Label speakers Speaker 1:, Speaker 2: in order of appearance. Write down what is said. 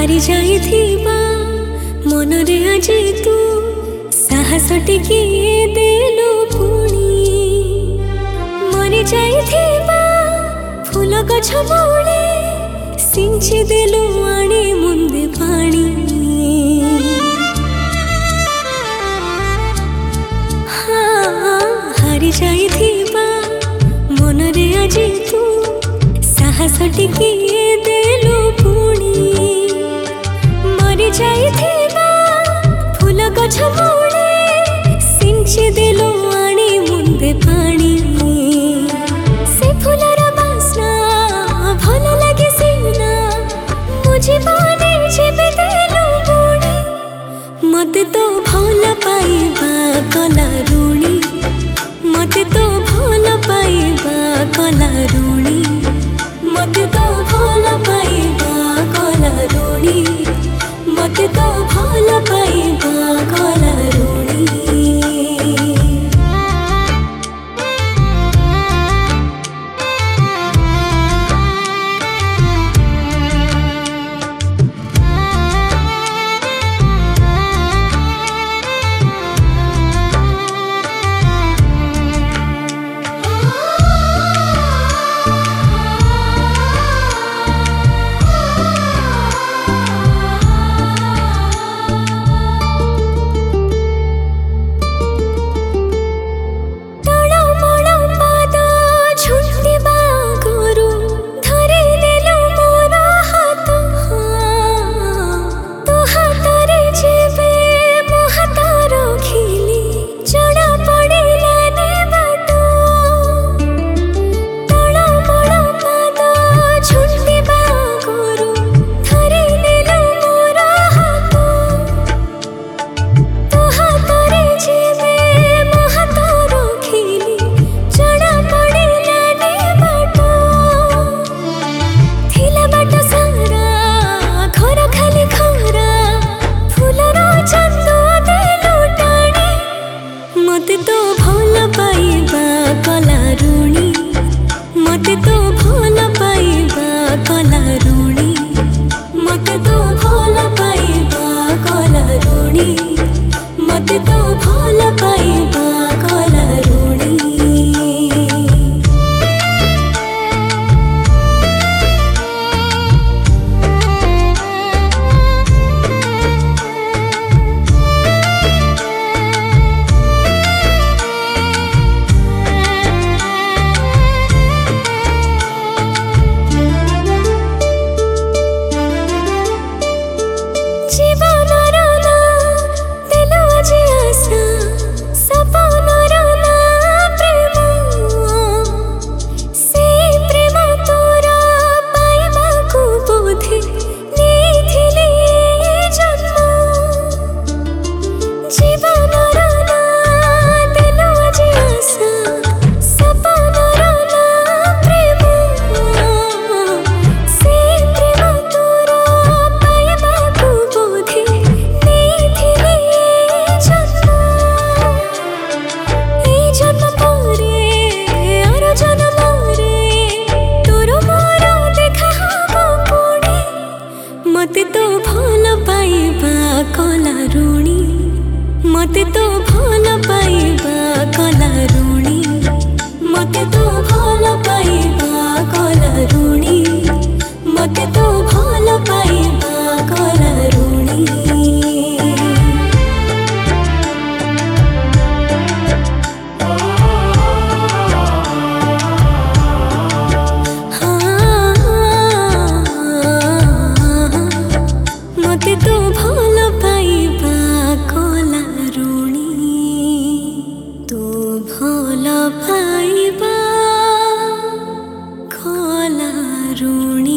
Speaker 1: हारी जाइथिबा मनरे आजी तू साहस टिके देलु पुणी मरि जाइथिबा फूल गछ मूले सिंची देलु आणी मुंदे पानी हारी जाइथिबा मनरे आजी तू साहस टिके देलु पुणी मरि जाइथिबा फूल गछ मूले सिंची देलु आणी मुंदे पानी से फूलर बास्ना भल लगे सीना मुझे पानी जेबे देलु बुणी मते तो भल पाइबा कला रुणी मते तो भल पाइबा कला रुणी मते तो भल पाइबा कला रुणी मते तो भल पाइबा कला रुणी मते तो भल पाइबा कला रुणी मते तो भल पाइबा कला रुणी मते तो भल पाइबा कला रुणी मते तो भल पाइबा कला रुणी मते तो भल पाइबा कला रुणी मते तो भल पाइबा कला रुणी मते तो भल पाइबा कला रुणी मते तो भल पाइबा कला रुणी मते तो भल पाइबा कला रुणी तो भल पाइबा कला रुणी।